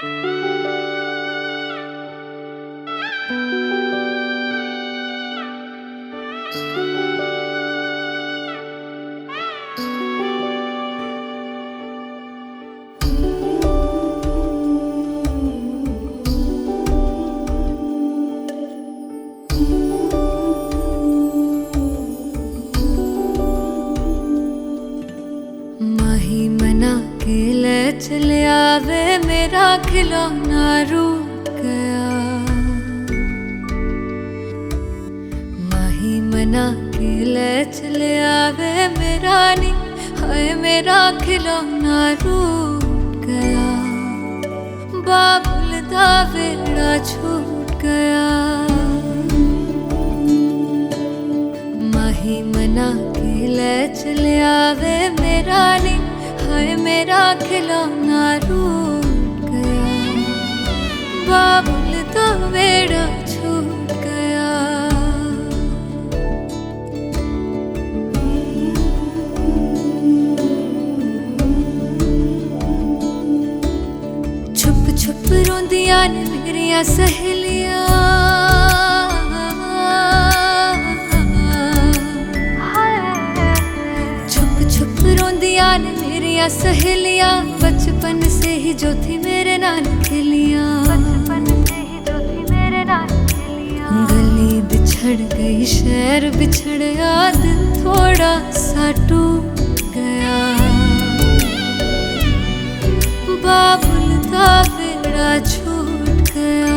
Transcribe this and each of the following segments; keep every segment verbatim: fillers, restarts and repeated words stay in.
माही मना के ले चले आवे मेरा खिलौना रूठ गया। माही मना के ले चले आवे मेरा नी हाय मेरा खिलौना रूठ गया। बाबुल दा वेड़ा छूट गया। माही मना के ले चले आवे मेरा नी हाय मेरा खिलौना रूठ गया। बाबुल दा वेड़ा छूट गया। छुप छुप रोंदियां ने मेरियां सहेलियां। ने मेरिया सहेलियां बचपन से ही जो थी मेरे नाल खेलियां। बचपन से ही जो थी मेरे नाल खेलियां। गली बिछड़ गई शहर बिछड़ गया दिल थोड़ा सा टूट गया। बाबुल दा वेड़ा छूट गया।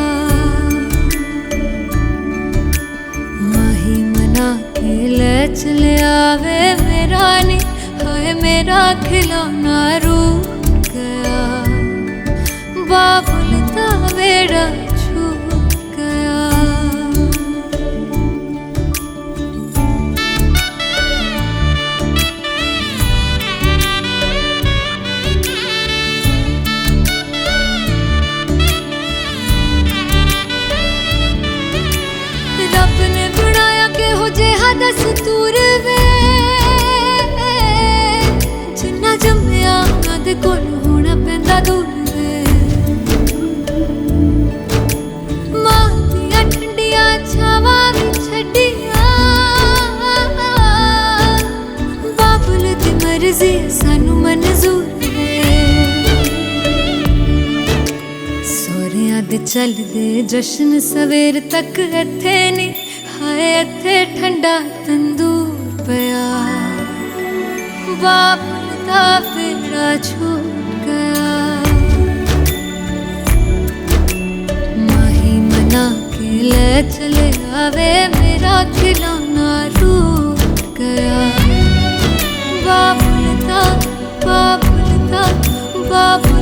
माही मना के ले चले आवे मेरा नी हाय मेरा खिलौना रूठ गया। बाबुल दा वेड़ा छूट गया। रब ने बनाया के हो जेहा दस्तूर वे जम्मिया दे कोल होना पैंदा दूर वे। मां दियां ठंडियां छावां भी छड्डियां। बाबुल दी मर्जी सानू मंजूर वे। सोहरियां दे चलदे जश्न सवेर तक इत्थे नी हाय इत्थे ठंडा तंदूर पिया। बाबुल दा वेड़ा छूट गया। माही मना के ले चले आवे मेरा खिलौना रूठ गया। बाबुल दा बाबुल दा बाबुल